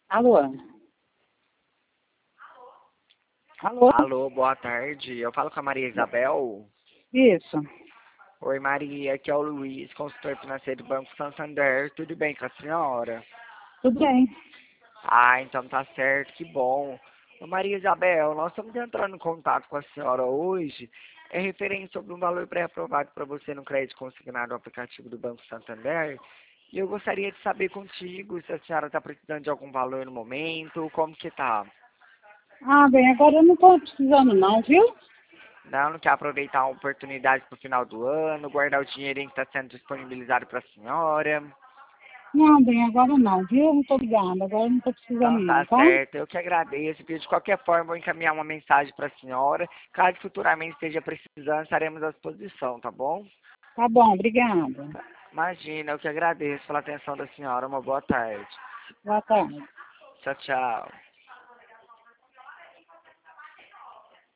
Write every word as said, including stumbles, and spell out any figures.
Alô? Alô? Alô, boa tarde. Eu falo com a Maria Isabel. Isso. Oi, Maria. Aqui é o Luiz, consultor financeiro do Banco Santander. Tudo bem com a senhora? Tudo bem. Ah, então tá certo. Que bom. Ô, Maria Isabel, nós estamos entrando em contato com a senhora hoje. É referente sobre um valor pré-aprovado para você no crédito consignado no aplicativo do Banco Santander. E eu gostaria de saber contigo se a senhora está precisando de algum valor no momento, como que tá? Ah, bem, agora eu não estou precisando não, viu? Não, não quer aproveitar a oportunidade para o final do ano, guardar o dinheirinho que está sendo disponibilizado para a senhora. Não, bem, agora não, viu? Muito obrigada. Agora eu não estou precisando Então não, tá tá? certo, eu que agradeço. De qualquer forma, vou encaminhar uma mensagem para a senhora. Caso futuramente esteja precisando, estaremos à disposição, tá bom? Tá bom, obrigada. Imagina, eu que agradeço pela atenção da senhora. Uma boa tarde. Boa tarde. Tchau, tchau.